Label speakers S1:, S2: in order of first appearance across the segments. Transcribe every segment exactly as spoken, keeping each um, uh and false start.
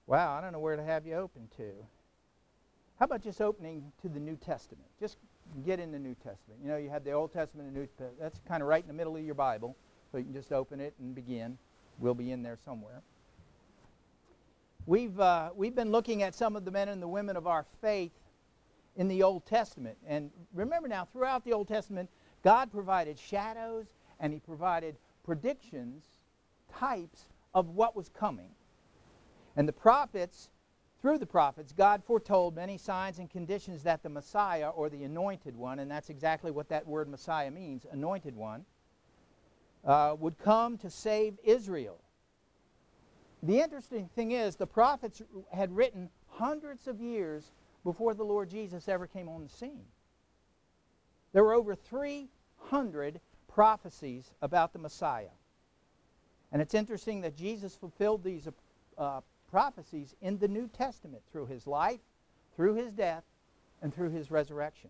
S1: Wow, I don't know where to have you open to. How about just opening to the New Testament? Just get in the New Testament. You know, you have the Old Testament and New Testament. That's kind of right in the middle of your Bible. So you can just open it and begin. We'll be in there somewhere. We've, uh, we've been looking at some of the men and the women of our faith in the Old Testament. And remember now, throughout the Old Testament, God provided shadows and He provided predictions, types of what was coming. And the prophets, through the prophets, God foretold many signs and conditions that the Messiah, or the Anointed One, and that's exactly what that word Messiah means, Anointed One, uh, would come to save Israel. The interesting thing is, the prophets had written hundreds of years before the Lord Jesus ever came on the scene. There were over three hundred prophecies about the Messiah. And it's interesting that Jesus fulfilled these uh, prophecies in the New Testament through His life, through His death, and through His resurrection.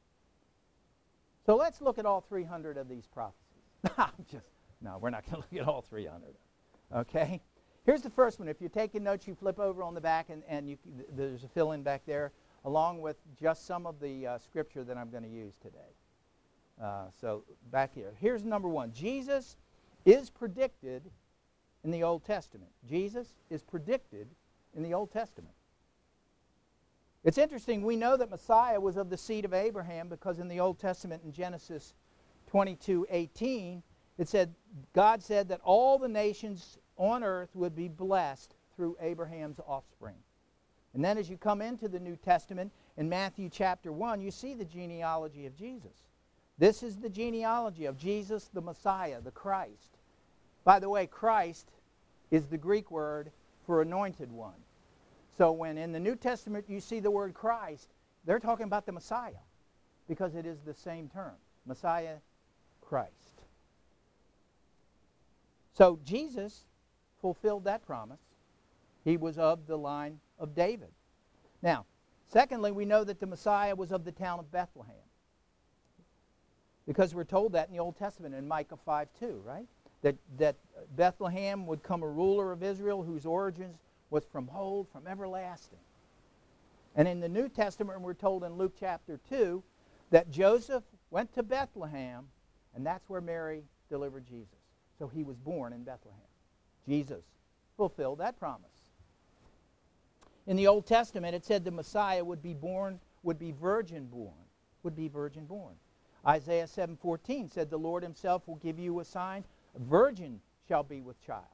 S1: So let's look at all three hundred of these prophecies. Just, no, we're not going to look at all three hundred. Okay? Here's the first one. If you're taking notes, you flip over on the back, and, and you, there's a fill-in back there, along with just some of the uh, scripture that I'm going to use today. Uh, so back here. Here's number one. Jesus is predicted in the Old Testament. Jesus is predicted in the Old Testament. It's interesting, we know that Messiah was of the seed of Abraham because in the Old Testament in Genesis twenty-two eighteen, it said, God said that all the nations on earth would be blessed through Abraham's offspring. And then as you come into the New Testament, in Matthew chapter one, you see the genealogy of Jesus. This is the genealogy of Jesus, the Messiah, the Christ. By the way, Christ is the Greek word for Anointed One. So when in the New Testament you see the word Christ, they're talking about the Messiah because it is the same term. Messiah, Christ. So Jesus fulfilled that promise. He was of the line of David. Now, secondly, we know that the Messiah was of the town of Bethlehem. Because we're told that in the Old Testament in Micah five two, right? That, that Bethlehem would come a ruler of Israel whose origins was from old, from everlasting. And in the New Testament, we're told in Luke chapter two that Joseph went to Bethlehem, and that's where Mary delivered Jesus. So he was born in Bethlehem. Jesus fulfilled that promise. In the Old Testament, it said the Messiah would be born, would be virgin born, would be virgin born. Isaiah seven fourteen said, the Lord Himself will give you a sign. A virgin shall be with child.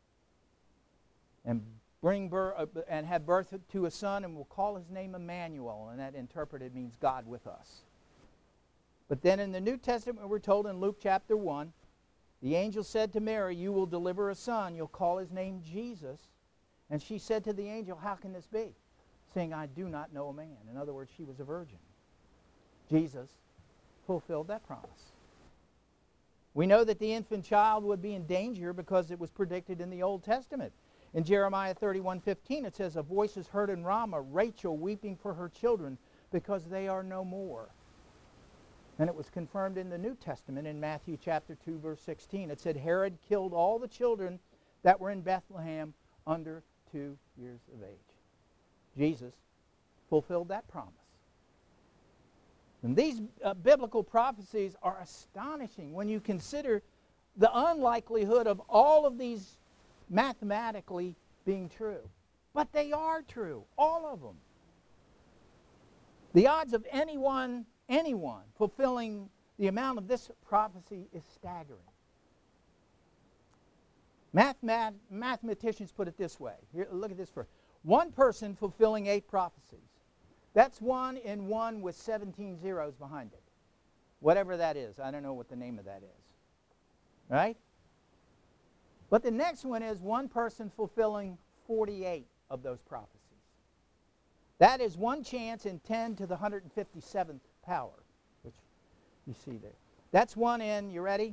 S1: And bring birth, uh, and have birth to a son, and will call His name Emmanuel. And that interpreted means God with us. But then in the New Testament, we're told in Luke chapter one, the angel said to Mary, you will deliver a son. You'll call His name Jesus. And she said to the angel, how can this be? Saying, I do not know a man. In other words, she was a virgin. Jesus fulfilled that promise. We know that the infant child would be in danger because it was predicted in the Old Testament. In Jeremiah thirty-one fifteen, it says, a voice is heard in Ramah, Rachel weeping for her children because they are no more. And it was confirmed in the New Testament in Matthew chapter two, verse sixteen. It said, Herod killed all the children that were in Bethlehem under two years of age. Jesus fulfilled that promise. And these uh, biblical prophecies are astonishing when you consider the unlikelihood of all of these mathematically being true. But they are true, all of them. The odds of anyone, anyone fulfilling the amount of this prophecy is staggering. Mathemat- mathematicians put it this way. Here, look at this first. One person fulfilling eight prophecies. That's one in one with seventeen zeros behind it. Whatever that is. I don't know what the name of that is. Right? But the next one is one person fulfilling forty-eight of those prophecies. That is one chance in ten to the one hundred fifty-seventh power, which you see there. That's one in, you ready?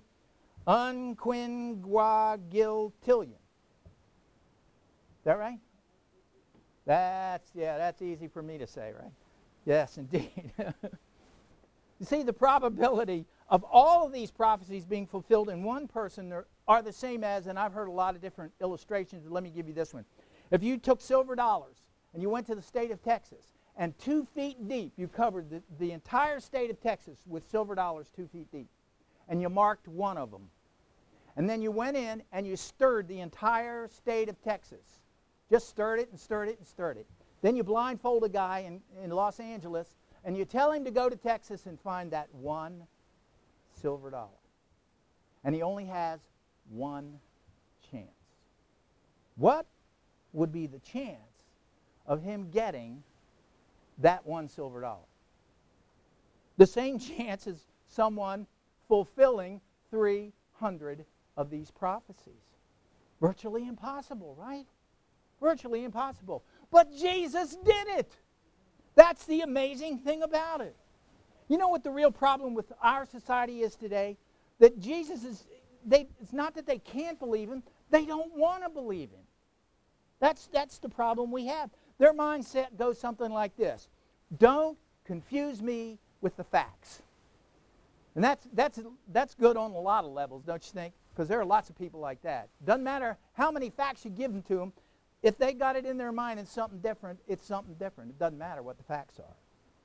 S1: Unquinquagintillion. Is that right? That's, yeah, that's easy for me to say, right? Yes, indeed. You see, the probability of all of these prophecies being fulfilled in one person are, are the same as, and I've heard a lot of different illustrations, but let me give you this one. If you took silver dollars and you went to the state of Texas, and two feet deep you covered the, the entire state of Texas with silver dollars two feet deep, and you marked one of them, and then you went in and you stirred the entire state of Texas, just stirred it and stirred it and stirred it. Then you blindfold a guy in, in Los Angeles, and you tell him to go to Texas and find that one silver dollar. And he only has one chance. What would be the chance of him getting that one silver dollar? The same chance as someone fulfilling three hundred of these prophecies. Virtually impossible, right? Virtually impossible. But Jesus did it. That's the amazing thing about it. You know what the real problem with our society is today? That Jesus is, they, it's not that they can't believe him, they don't want to believe him. That's, that's the problem we have. Their mindset goes something like this: don't confuse me with the facts. And that's, that's, that's good on a lot of levels, don't you think? Because there are lots of people like that. Doesn't matter how many facts you give them to them, if they got it in their mind it's something different, it's something different. It doesn't matter what the facts are.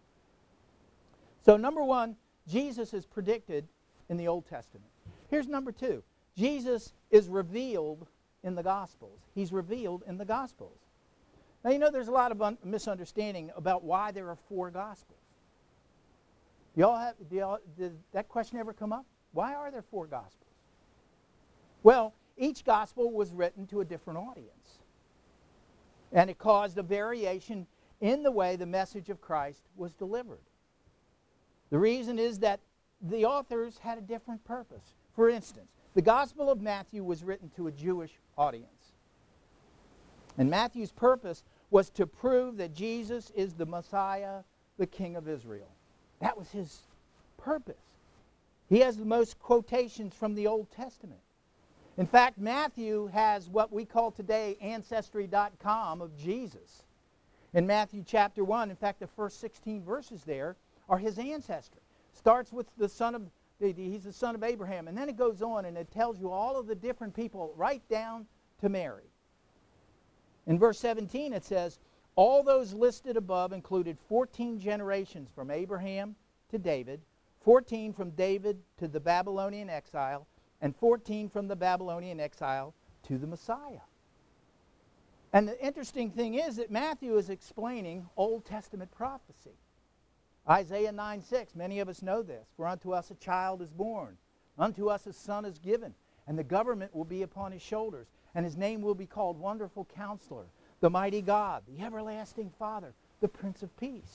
S1: So number one, Jesus is predicted in the Old Testament. Here's number two. Jesus is revealed in the Gospels. He's revealed in the Gospels. Now, you know there's a lot of un- misunderstanding about why there are four Gospels. Y'all have, do y'all, did that question ever come up? Why are there four Gospels? Well, each Gospel was written to a different audience. And it caused a variation in the way the message of Christ was delivered. The reason is that the authors had a different purpose. For instance, the Gospel of Matthew was written to a Jewish audience. And Matthew's purpose was to prove that Jesus is the Messiah, the King of Israel. That was his purpose. He has the most quotations from the Old Testament. In fact, Matthew has what we call today Ancestry dot com of Jesus. In Matthew chapter one, in fact, the first sixteen verses there are his ancestry. Starts with the son of, he's the son of Abraham, and then it goes on and it tells you all of the different people right down to Mary. In verse seventeen it says, all those listed above included fourteen generations from Abraham to David, fourteen from David to the Babylonian exile, and fourteen from the Babylonian exile to the Messiah. And the interesting thing is that Matthew is explaining Old Testament prophecy. Isaiah nine six, many of us know this. For unto us a child is born, unto us a son is given, and the government will be upon his shoulders, and his name will be called Wonderful Counselor, the Mighty God, the Everlasting Father, the Prince of Peace.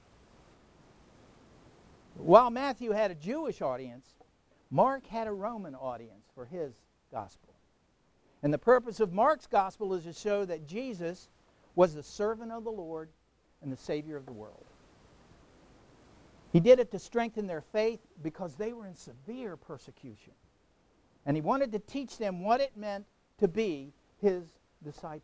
S1: While Matthew had a Jewish audience, Mark had a Roman audience for his gospel. And the purpose of Mark's gospel is to show that Jesus was the servant of the Lord and the Savior of the world. He did it to strengthen their faith because they were in severe persecution. And he wanted to teach them what it meant to be his disciples.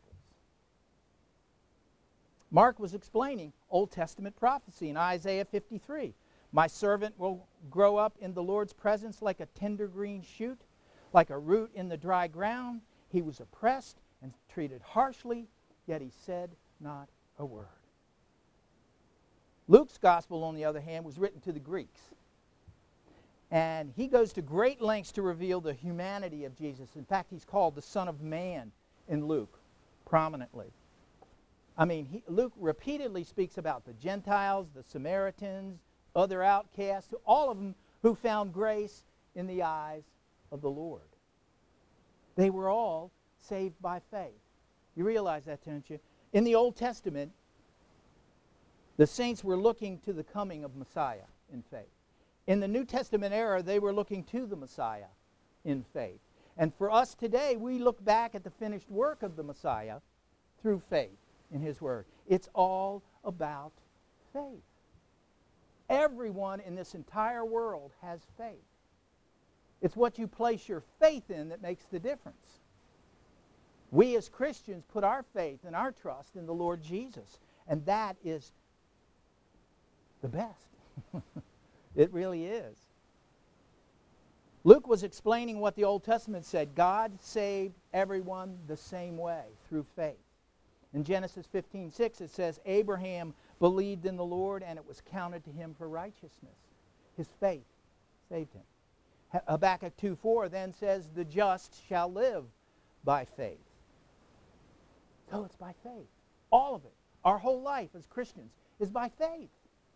S1: Mark was explaining Old Testament prophecy in Isaiah fifty-three. My servant will grow up in the Lord's presence like a tender green shoot, like a root in the dry ground. He was oppressed and treated harshly, yet he said not a word. Luke's gospel, on the other hand, was written to the Greeks. And he goes to great lengths to reveal the humanity of Jesus. In fact, he's called the Son of Man in Luke, prominently. I mean, he, Luke repeatedly speaks about the Gentiles, the Samaritans, other outcasts, all of them who found grace in the eyes of the Lord. They were all saved by faith. You realize that, don't you? In the Old Testament, the saints were looking to the coming of Messiah in faith. In the New Testament era, they were looking to the Messiah in faith. And for us today, we look back at the finished work of the Messiah through faith in his word. It's all about faith. Everyone in this entire world has faith. It's what you place your faith in that makes the difference. We as Christians put our faith and our trust in the Lord Jesus, and that is the best. It really is. Luke was explaining what the Old Testament said. God saved everyone the same way, through faith. In Genesis fifteen six, it says, Abraham believed in the Lord, and it was counted to him for righteousness. His faith saved him. Habakkuk two four then says, the just shall live by faith. So it's by faith. All of it. Our whole life as Christians is by faith.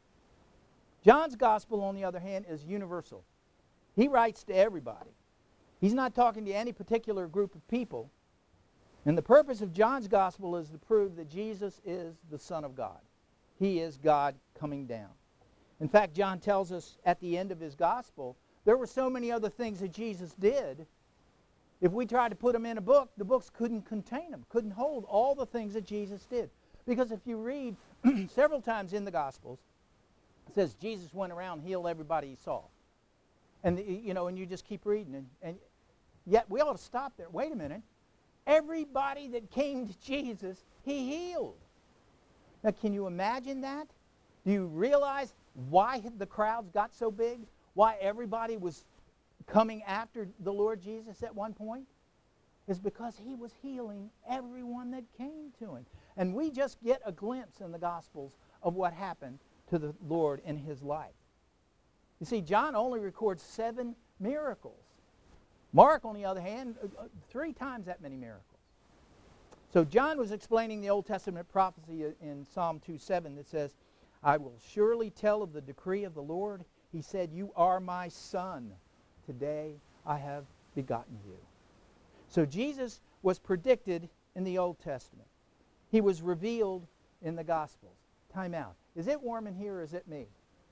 S1: John's gospel, on the other hand, is universal. He writes to everybody. He's not talking to any particular group of people. And the purpose of John's gospel is to prove that Jesus is the Son of God. He is God coming down. In fact, John tells us at the end of his gospel, there were so many other things that Jesus did. If we tried to put them in a book, the books couldn't contain them, couldn't hold all the things that Jesus did. Because if you read several times in the Gospels, it says Jesus went around and healed everybody he saw. And, you know, and you just keep reading. And, and yet we ought to stop there. Wait a minute. Everybody that came to Jesus, he healed. Now, can you imagine that? Do you realize why the crowds got so big? Why everybody was coming after the Lord Jesus at one point? Is because he was healing everyone that came to him. And we just get a glimpse in the Gospels of what happened to the Lord in his life. You see, John only records seven miracles. Mark, on the other hand, three times that many miracles. So John was explaining the Old Testament prophecy in Psalm two seven that says, I will surely tell of the decree of the Lord. He said, you are my son. Today I have begotten you. So Jesus was predicted in the Old Testament. He was revealed in the Gospels. Time out. Is it warm in here or is it me?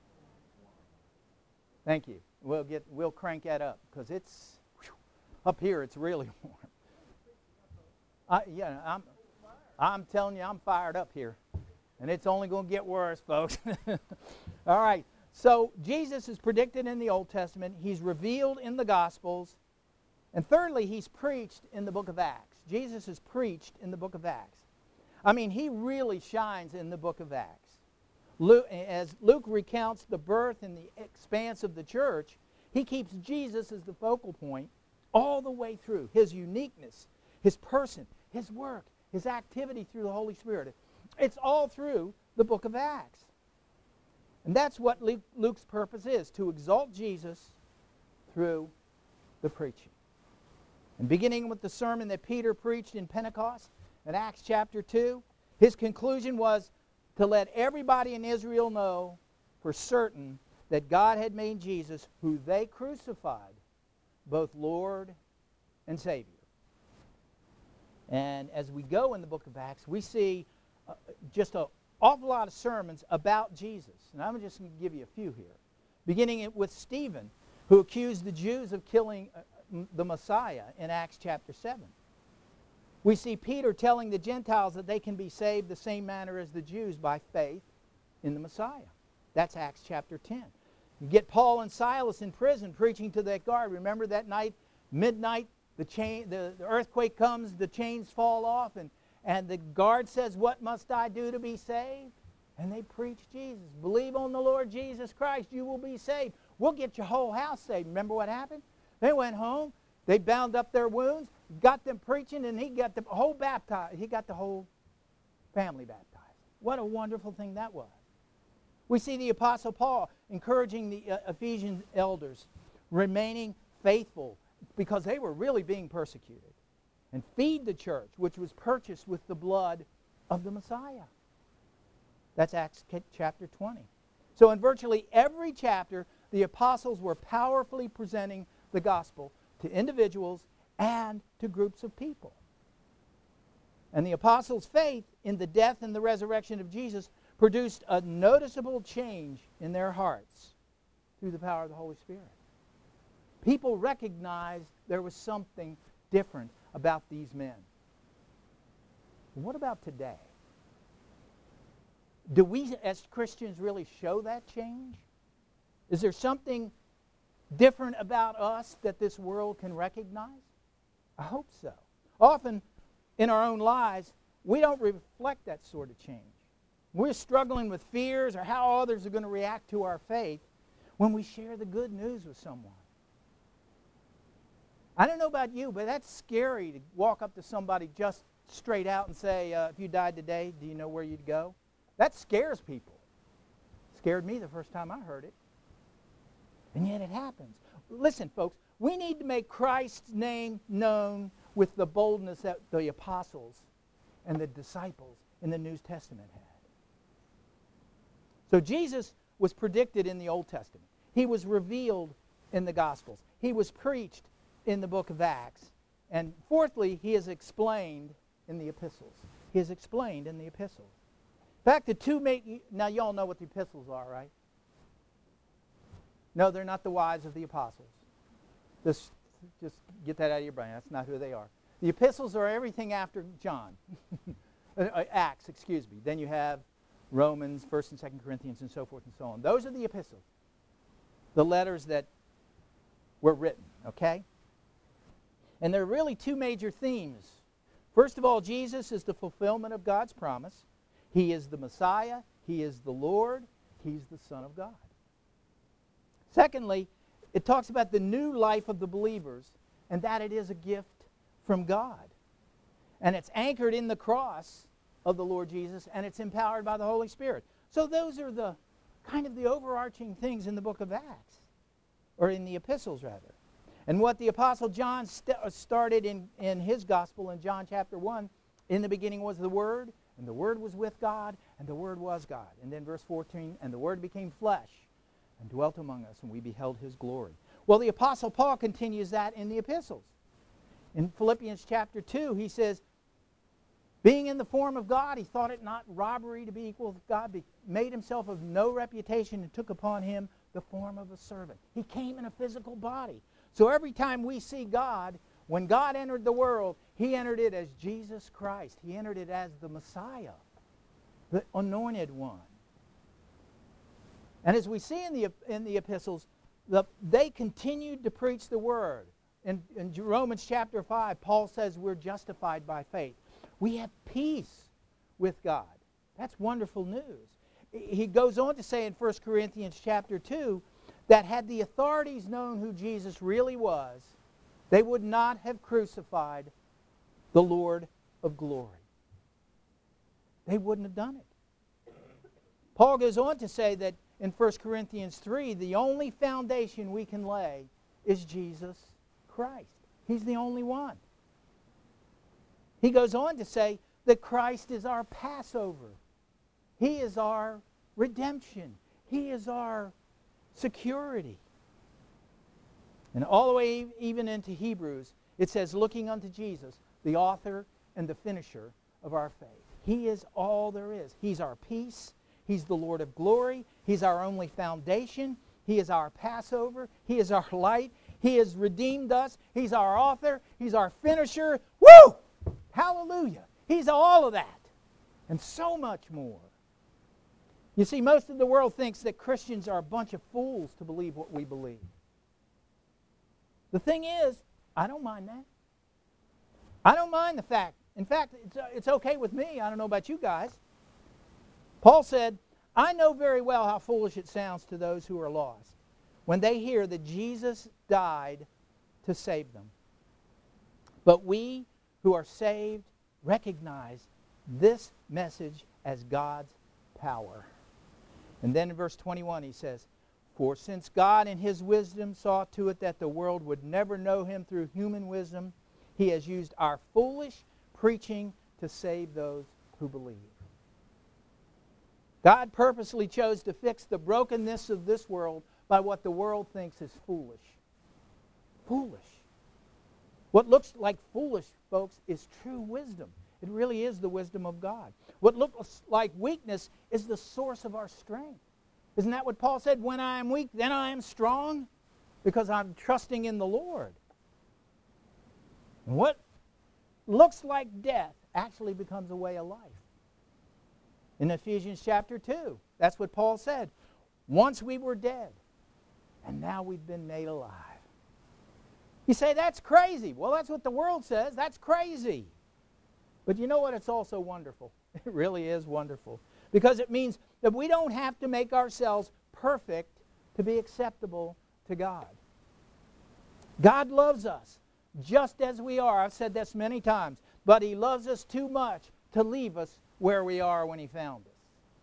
S1: Thank you. We'll get we'll crank that up because it's whew, up here. It's really warm. I, yeah, I'm I'm telling you, I'm fired up here, and it's only going to get worse, folks. All right. So Jesus is predicted in the Old Testament. He's revealed in the Gospels, and thirdly, he's preached in the book of Acts. Jesus is preached in the book of Acts. I mean, he really shines in the book of Acts. Luke, as Luke recounts the birth and the expanse of the church, he keeps Jesus as the focal point all the way through. His uniqueness, his person, his work, his activity through the Holy Spirit. It's all through the book of Acts. And that's what Luke, Luke's purpose is, to exalt Jesus through the preaching. And beginning with the sermon that Peter preached in Pentecost, in Acts chapter two, his conclusion was to let everybody in Israel know for certain that God had made Jesus, who they crucified, both Lord and Savior. And as we go in the book of Acts, we see uh, just an awful lot of sermons about Jesus. And I'm just going to give you a few here. Beginning with Stephen, who accused the Jews of killing uh, the Messiah in Acts chapter seven. We see Peter telling the Gentiles that they can be saved the same manner as the Jews by faith in the Messiah. That's Acts chapter ten. You get Paul and Silas in prison preaching to that guard. Remember that night, midnight, the, chain, the, the earthquake comes, the chains fall off, and, and the guard says, what must I do to be saved? And they preach Jesus. Believe on the Lord Jesus Christ, you will be saved. We'll get your whole house saved. Remember what happened? They went home. They bound up their wounds, got them preaching, and he got the whole baptized. He got the whole family baptized. What a wonderful thing that was. We see the Apostle Paul encouraging the uh, Ephesian elders, remaining faithful because they were really being persecuted, and feed the church, which was purchased with the blood of the Messiah. That's Acts chapter twenty. So in virtually every chapter, the apostles were powerfully presenting the gospel to individuals and to groups of people. And the apostles' faith in the death and the resurrection of Jesus produced a noticeable change in their hearts through the power of the Holy Spirit. People recognized there was something different about these men. What about today? Do we as Christians really show that change? Is there something different about us that this world can recognize? I hope so. Often in our own lives, we don't reflect that sort of change. We're struggling with fears or how others are going to react to our faith when we share the good news with someone. I don't know about you, but that's scary to walk up to somebody just straight out and say, uh, if you died today, do you know where you'd go? That scares people. It scared me the first time I heard it. And yet it happens. Listen, folks, we need to make Christ's name known with the boldness that the apostles and the disciples in the New Testament had. So Jesus was predicted in the Old Testament. He was revealed in the Gospels. He was preached in the book of Acts. And fourthly, he is explained in the epistles. He is explained in the epistles. In fact, the two make, now you all know what the epistles are, right? No, they're not the wives of the apostles. Just, just get that out of your brain. That's not who they are. The epistles are everything after John. Acts, excuse me. Then you have Romans, First and Second Corinthians, and so forth and so on. Those are the epistles. The letters that were written, okay? And there are really two major themes. First of all, Jesus is the fulfillment of God's promise. He is the Messiah. He is the Lord. He's the Son of God. Secondly, it talks about the new life of the believers and that it is a gift from God. And it's anchored in the cross of the Lord Jesus, and it's empowered by the Holy Spirit. So those are the kind of the overarching things in the book of Acts, or in the epistles rather. And what the Apostle John st- started in, in his gospel in John chapter one, in the beginning was the Word, and the Word was with God, and the Word was God. And then verse fourteen, and the Word became flesh and dwelt among us, and we beheld his glory. Well, the Apostle Paul continues that in the epistles. In Philippians chapter two, he says, being in the form of God, he thought it not robbery to be equal with God, but made himself of no reputation and took upon him the form of a servant. He came in a physical body. So every time we see God, when God entered the world, he entered it as Jesus Christ. He entered it as the Messiah, the anointed one. And as we see in the, in the epistles, the, they continued to preach the word. In, in Romans chapter five, Paul says we're justified by faith. We have peace with God. That's wonderful news. He goes on to say in First Corinthians chapter two that had the authorities known who Jesus really was, they would not have crucified the Lord of glory. They wouldn't have done it. Paul goes on to say that in First Corinthians three, the only foundation we can lay is Jesus Christ. He's the only one. He goes on to say that Christ is our Passover. He is our redemption. He is our security. And all the way even into Hebrews, it says, looking unto Jesus, the author and the finisher of our faith. He is all there is. He's our peace. He's the Lord of glory. He's our only foundation. He is our Passover. He is our light. He has redeemed us. He's our author. He's our finisher. Woo! Hallelujah. He's all of that. And so much more. You see, most of the world thinks that Christians are a bunch of fools to believe what we believe. The thing is, I don't mind that. I don't mind the fact. In fact, it's, uh, it's okay with me. I don't know about you guys. Paul said, I know very well how foolish it sounds to those who are lost when they hear that Jesus died to save them. But we who are saved recognize this message as God's power. And then in verse twenty-one he says, for since God in his wisdom saw to it that the world would never know him through human wisdom, he has used our foolish preaching to save those who believe. God purposely chose to fix the brokenness of this world by what the world thinks is foolish. Foolish. What looks like foolish, folks, is true wisdom. It really is the wisdom of God. What looks like weakness is the source of our strength. Isn't that what Paul said? When I am weak, then I am strong, because I'm trusting in the Lord. And what looks like death actually becomes a way of life. In Ephesians chapter two, that's what Paul said. Once we were dead, and now we've been made alive. You say, that's crazy. Well, that's what the world says. That's crazy. But you know what? It's also wonderful. It really is wonderful. Because it means that we don't have to make ourselves perfect to be acceptable to God. God loves us just as we are. I've said this many times. but He loves us too much to leave us where we are when He found us.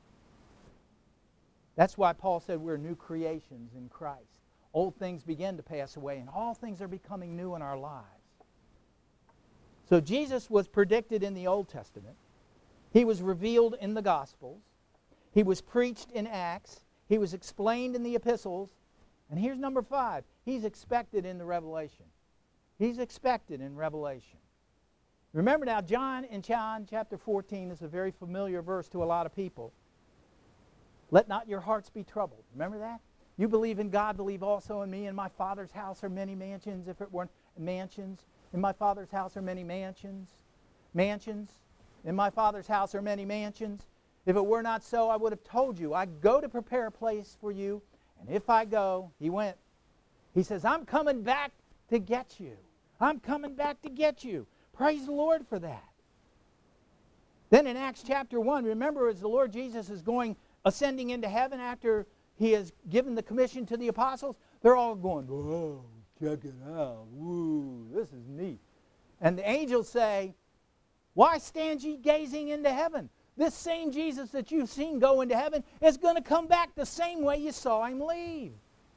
S1: That's why Paul said we're new creations in Christ. Old things begin to pass away, and all things are becoming new in our lives. So Jesus was predicted in the Old Testament. He was revealed in the Gospels. He was preached in Acts. He was explained in the epistles. And here's number five. He's expected in the Revelation. He's expected in Revelation. Remember now, John in John chapter fourteen is a very familiar verse to a lot of people. Let not your hearts be troubled. Remember that? You believe in God, believe also in me. In my Father's house are many mansions. If it weren't mansions, in my Father's house are many mansions. Mansions. In my Father's house are many mansions. If it were not so, I would have told you. I go to prepare a place for you. And if I go, he went. He says, I'm coming back to get you. I'm coming back to get you. Praise the Lord for that. Then in Acts chapter one, remember as the Lord Jesus is going, ascending into heaven after He has given the commission to the apostles, they're all going, whoa, check it out. Woo, this is neat. And the angels say, why stand ye gazing into heaven? This same Jesus that you've seen go into heaven is going to come back the same way you saw Him leave.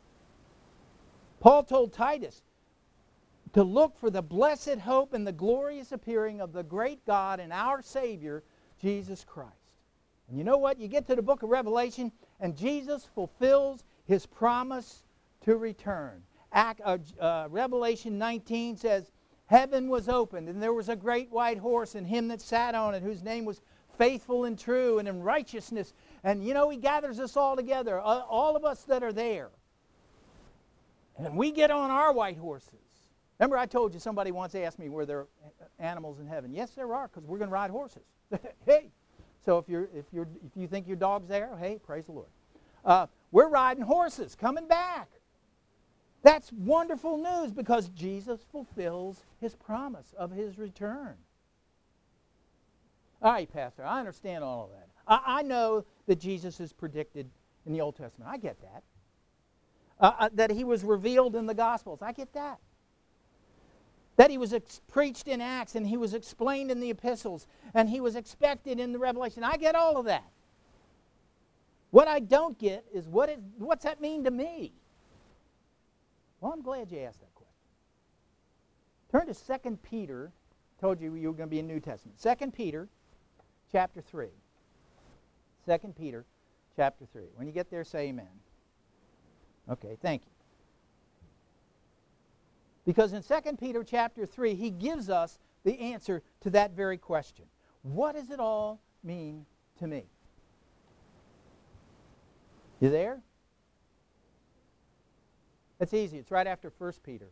S1: Paul told Titus to look for the blessed hope and the glorious appearing of the great God and our Savior, Jesus Christ. And you know what? You get to the book of Revelation, and Jesus fulfills His promise to return. Act, uh, uh, Revelation nineteen says, heaven was opened, and there was a great white horse, and Him that sat on it, whose name was Faithful and True, and in righteousness. And you know, He gathers us all together, uh, all of us that are there. And we get on our white horses. Remember I told you somebody once asked me were there animals in heaven. Yes, there are, because we're going to ride horses. Hey! So if you're if you're if you think your dog's there, hey, praise the Lord. Uh, we're riding horses, coming back. That's wonderful news because Jesus fulfills His promise of His return. All right, Pastor, I understand all of that. I, I know that Jesus is predicted in the Old Testament. I get that. Uh, uh, that He was revealed in the Gospels. I get that. That He was ex- preached in Acts, and He was explained in the epistles, and He was expected in the Revelation. I get all of that. What I don't get is what is, what's that mean to me? Well, I'm glad you asked that question. Turn to Second Peter. Told you you were going to be in New Testament. Second Peter chapter three. Second Peter chapter three. When you get there, say amen. Okay, thank you. Because in Second Peter chapter three, he gives us the answer to that very question. What does it all mean to me? You there? It's easy. It's right after First Peter.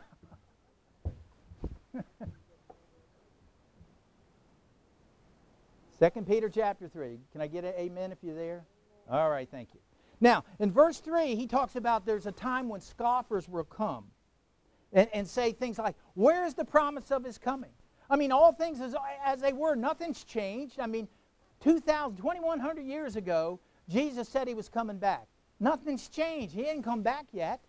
S1: Second Peter chapter three. Can I get an amen if you're there? All right, thank you. Now, in verse three, he talks about there's a time when scoffers will come. And, and say things like, where's the promise of His coming? I mean, all things as, as they were. Nothing's changed. I mean, two thousand, twenty-one hundred years ago, Jesus said He was coming back. Nothing's changed. He ain't come back yet.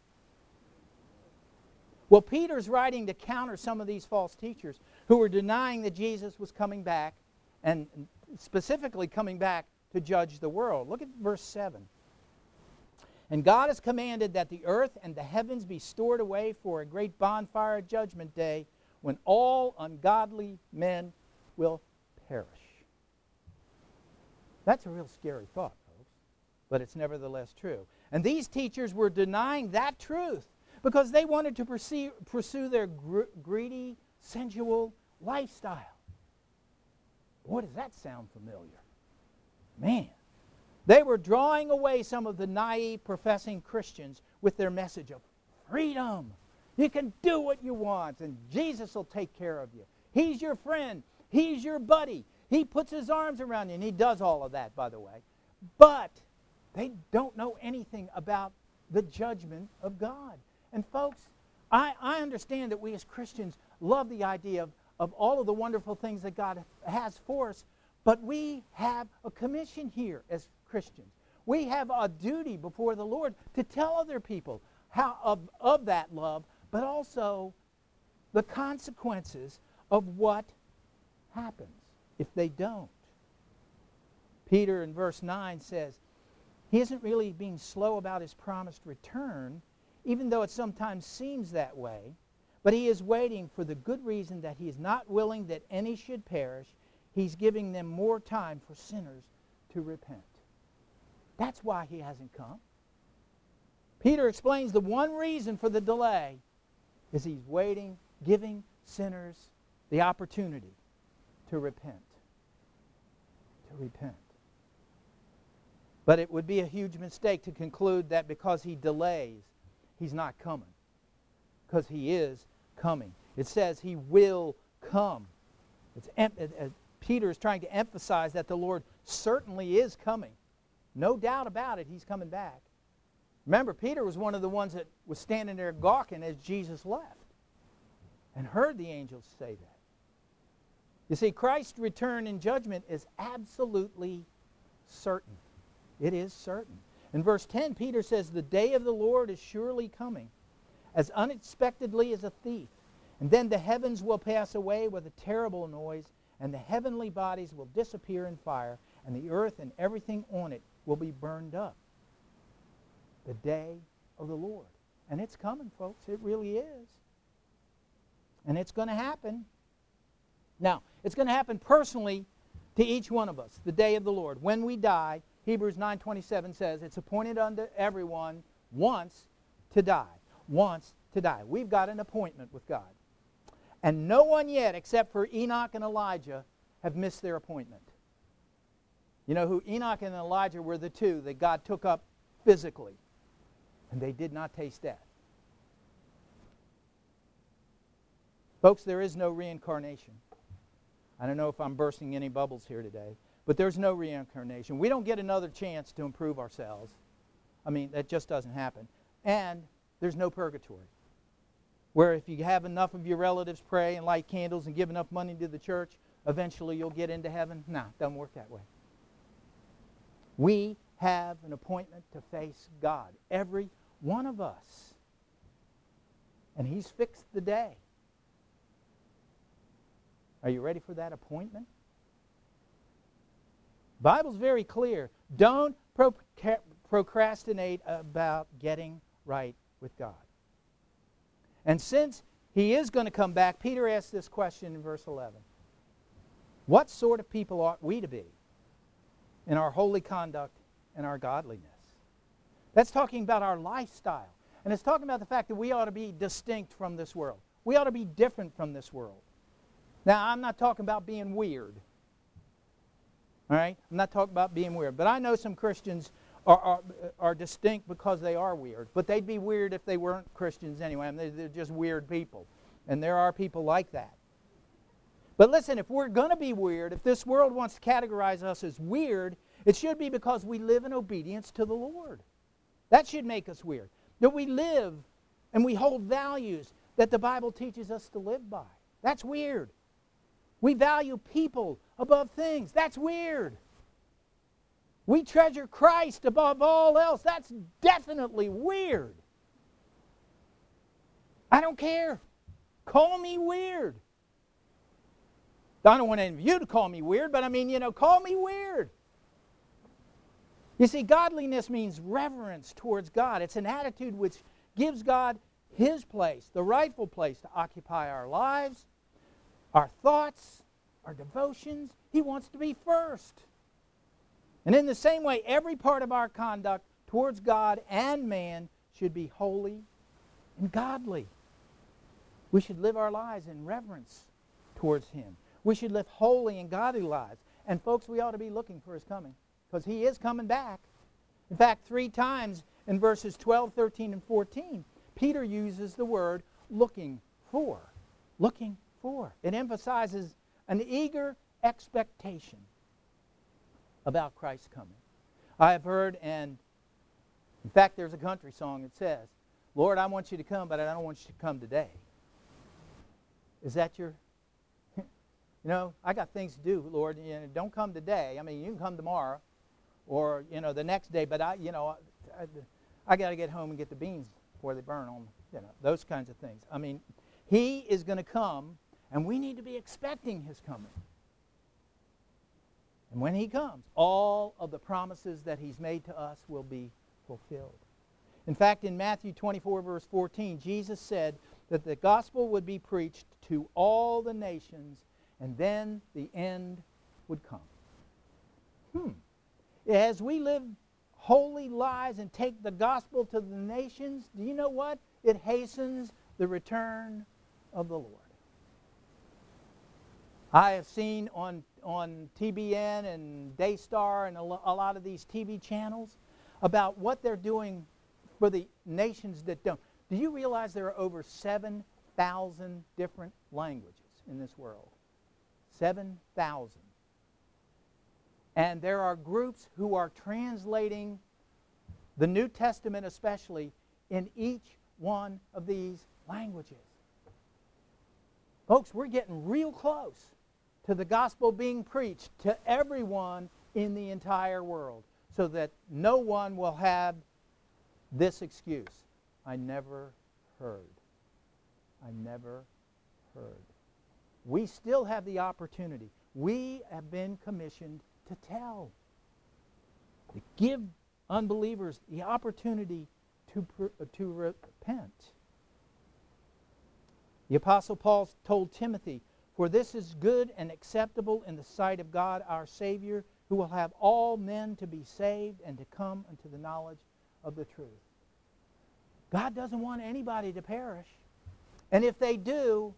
S1: Well, Peter's writing to counter some of these false teachers who were denying that Jesus was coming back, and specifically coming back to judge the world. Look at verse seven. And God has commanded that the earth and the heavens be stored away for a great bonfire at judgment day when all ungodly men will perish. That's a real scary thought, folks, but it's nevertheless true. And these teachers were denying that truth because they wanted to pursue, pursue their gr- greedy, sensual lifestyle. Boy, does that sound familiar. Man. They were drawing away some of the naive professing Christians with their message of freedom. You can do what you want, and Jesus will take care of you. He's your friend. He's your buddy. He puts His arms around you, and He does all of that, by the way. But they don't know anything about the judgment of God. And folks, I, I understand that we as Christians love the idea of, of all of the wonderful things that God has for us, but we have a commission here as Christians. We have a duty before the Lord to tell other people how of, of that love, but also the consequences of what happens if they don't. Peter in verse nine says, he isn't really being slow about his promised return, even though it sometimes seems that way, but he is waiting for the good reason that he is not willing that any should perish. He's giving them more time for sinners to repent. That's why he hasn't come. Peter explains the one reason for the delay is he's waiting, giving sinners the opportunity to repent. To repent. But it would be a huge mistake to conclude that because he delays, he's not coming. Because he is coming. It says he will come. It's em- uh, Peter is trying to emphasize that the Lord certainly is coming. No doubt about it, he's coming back. Remember, Peter was one of the ones that was standing there gawking as Jesus left and heard the angels say that. You see, Christ's return in judgment is absolutely certain. It is certain. In verse ten, Peter says, the day of the Lord is surely coming, as unexpectedly as a thief. And then the heavens will pass away with a terrible noise, and the heavenly bodies will disappear in fire, and the earth and everything on it will be burned up. The day of the Lord. And it's coming, folks. It really is. And it's going to happen. Now, it's going to happen personally to each one of us, the day of the Lord. When we die, Hebrews nine twenty-seven says, it's appointed unto everyone once to die. Once to die. We've got an appointment with God. And no one yet, except for Enoch and Elijah, have missed their appointment. You know who Enoch and Elijah were? The two that God took up physically. And they did not taste death. Folks, there is no reincarnation. I don't know if I'm bursting any bubbles here today, but there's no reincarnation. We don't get another chance to improve ourselves. I mean, that just doesn't happen. And there's no purgatory, where if you have enough of your relatives pray and light candles and give enough money to the church, eventually you'll get into heaven. No, it doesn't work that way. We have an appointment to face God, every one of us. And he's fixed the day. Are you ready for that appointment? The Bible's very clear. Don't proca- procrastinate about getting right with God. And since he is going to come back, Peter asks this question in verse eleven. What sort of people ought we to be in our holy conduct and our godliness? That's talking about our lifestyle. And it's talking about the fact that we ought to be distinct from this world. We ought to be different from this world. Now, I'm not talking about being weird. All right? I'm not talking about being weird. But I know some Christians are, are, are distinct because they are weird. But they'd be weird if they weren't Christians anyway. I mean, they're, they're just weird people. And there are people like that. But listen, if we're going to be weird, if this world wants to categorize us as weird, it should be because we live in obedience to the Lord. That should make us weird. That we live and we hold values that the Bible teaches us to live by. That's weird. We value people above things. That's weird. We treasure Christ above all else. That's definitely weird. I don't care. Call me weird. I don't want any of you to call me weird, but I mean, you know, call me weird. You see, godliness means reverence towards God. It's an attitude which gives God His place, the rightful place to occupy our lives, our thoughts, our devotions. He wants to be first. And in the same way, every part of our conduct towards God and man should be holy and godly. We should live our lives in reverence towards Him. We should live holy and godly lives. And folks, we ought to be looking for His coming, because He is coming back. In fact, three times in verses twelve, thirteen, and fourteen, Peter uses the word looking for. Looking for. It emphasizes an eager expectation about Christ's coming. I have heard, and in fact, there's a country song that says, Lord, I want you to come, but I don't want you to come today. Is that your... You know, I got things to do, Lord. You know, don't come today. I mean, you can come tomorrow or, you know, the next day. But, I, you know, I, I, I got to get home and get the beans before they burn on, you know, those kinds of things. I mean, He is going to come, and we need to be expecting His coming. And when he comes, all of the promises that he's made to us will be fulfilled. In fact, in Matthew twenty-four, verse fourteen, Jesus said that the gospel would be preached to all the nations, and then the end would come. Hmm. As we live holy lives and take the gospel to the nations, do you know what? It hastens the return of the Lord. I have seen on, on T B N and Daystar and a, lo- a lot of these T V channels about what they're doing for the nations that don't. Do you realize there are over seven thousand different languages in this world? seven thousand. And there are groups who are translating the New Testament especially in each one of these languages. Folks, we're getting real close to the gospel being preached to everyone in the entire world, so that no one will have this excuse: I never heard. I never heard. We still have the opportunity. We have been commissioned to tell, to give unbelievers the opportunity to, to repent. The Apostle Paul told Timothy, "For this is good and acceptable in the sight of God our Savior, who will have all men to be saved and to come unto the knowledge of the truth." God doesn't want anybody to perish. And if they do,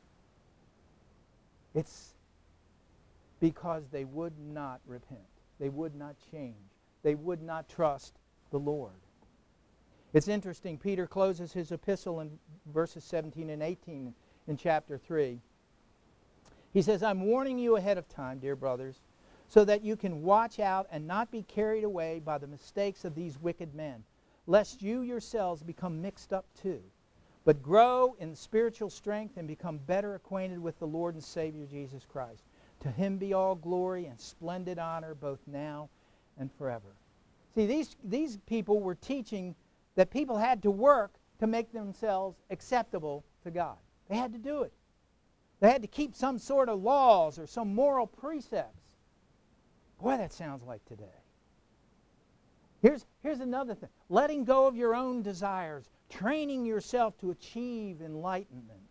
S1: it's because they would not repent. They would not change. They would not trust the Lord. It's interesting, Peter closes his epistle in verses seventeen and eighteen in chapter three. He says, "I'm warning you ahead of time, dear brothers, so that you can watch out and not be carried away by the mistakes of these wicked men, lest you yourselves become mixed up too. But grow in spiritual strength and become better acquainted with the Lord and Savior Jesus Christ. To him be all glory and splendid honor both now and forever." See, these, these people were teaching that people had to work to make themselves acceptable to God. They had to do it. They had to keep some sort of laws or some moral precepts. Boy, that sounds like today. Here's, here's another thing. Letting go of your own desires. Training yourself to achieve enlightenment.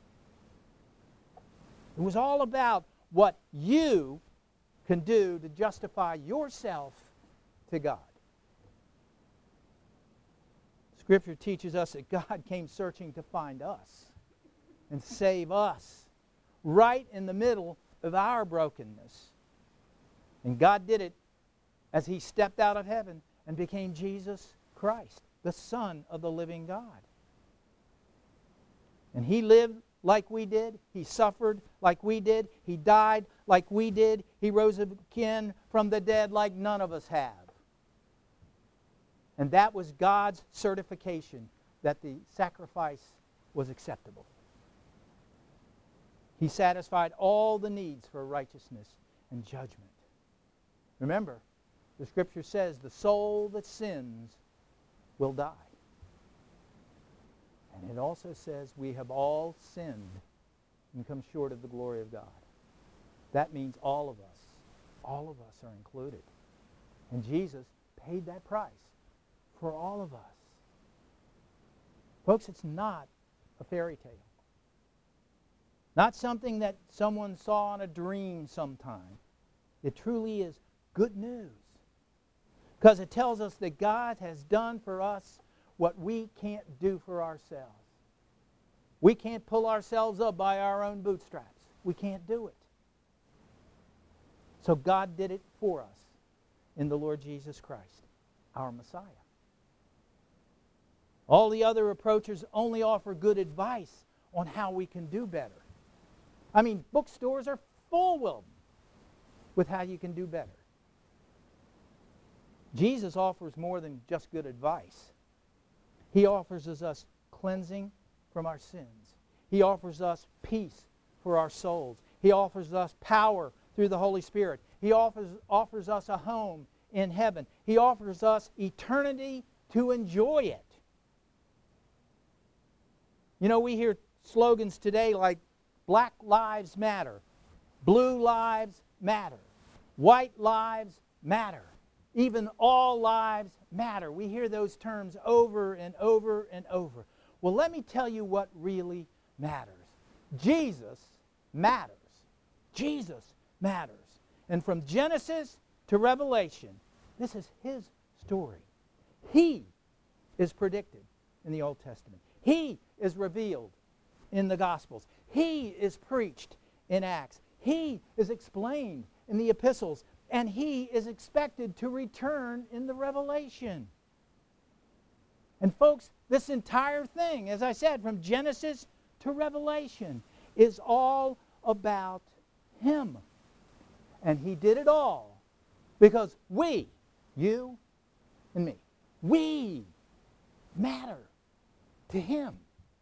S1: It was all about what you can do to justify yourself to God. Scripture teaches us that God came searching to find us and save us right in the middle of our brokenness. And God did it as He stepped out of heaven and became Jesus Christ, the Son of the living God. And He lived like we did. He suffered like we did. He died like we did. He rose again from the dead like none of us have. And that was God's certification that the sacrifice was acceptable. He satisfied all the needs for righteousness and judgment. Remember, the Scripture says the soul that sins will die. And it also says we have all sinned and come short of the glory of God. That means all of us, all of us are included. And Jesus paid that price for all of us. Folks, it's not a fairy tale. Not something that someone saw in a dream sometime. It truly is good news. Because it tells us that God has done for us what we can't do for ourselves. We can't pull ourselves up by our own bootstraps. We can't do it. So God did it for us in the Lord Jesus Christ, our Messiah. All the other approaches only offer good advice on how we can do better. I mean, bookstores are full of them with how you can do better. Jesus offers more than just good advice. He offers us cleansing from our sins. He offers us peace for our souls. He offers us power through the Holy Spirit. He offers, offers us a home in heaven. He offers us eternity to enjoy it. You know, we hear slogans today like Black Lives Matter, Blue Lives Matter, White lives matter. Even all lives matter. We hear those terms over and over and over. Well, let me tell you what really matters. Jesus matters. Jesus matters. And from Genesis to Revelation, this is His story. He is predicted in the Old Testament. He is revealed in the Gospels. He is preached in Acts. He is explained in the epistles. And He is expected to return in the Revelation. And folks, this entire thing, as I said, from Genesis to Revelation, is all about Him. And He did it all because we, you and me, we matter to Him.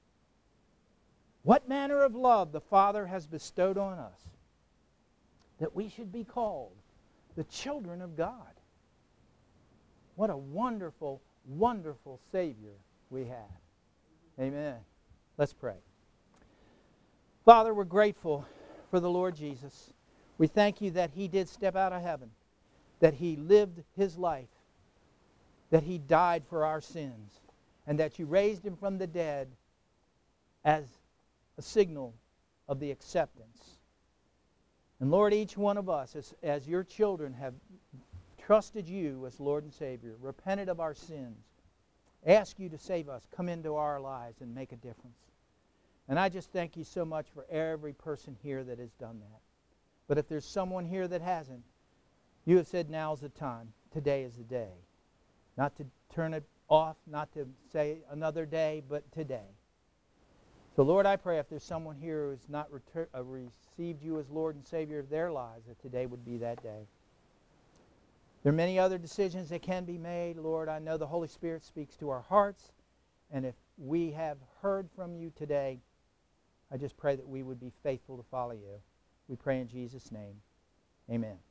S1: What manner of love the Father has bestowed on us, that we should be called the children of God. What a wonderful, wonderful Savior we have. Amen. Let's pray. Father, we're grateful for the Lord Jesus. We thank You that He did step out of heaven, that He lived His life, that He died for our sins, and that You raised Him from the dead as a signal of the acceptance. And Lord, each one of us, as, as Your children, have trusted You as Lord and Savior, repented of our sins, ask You to save us, come into our lives and make a difference. And I just thank You so much for every person here that has done that. But if there's someone here that hasn't, You have said now's the time. Today is the day. Not to turn it off, not to say another day, but today. So Lord, I pray if there's someone here who has not retur- uh, received You as Lord and Savior of their lives, that today would be that day. There are many other decisions that can be made. Lord, I know the Holy Spirit speaks to our hearts. And if we have heard from You today, I just pray that we would be faithful to follow You. We pray in Jesus' name. Amen.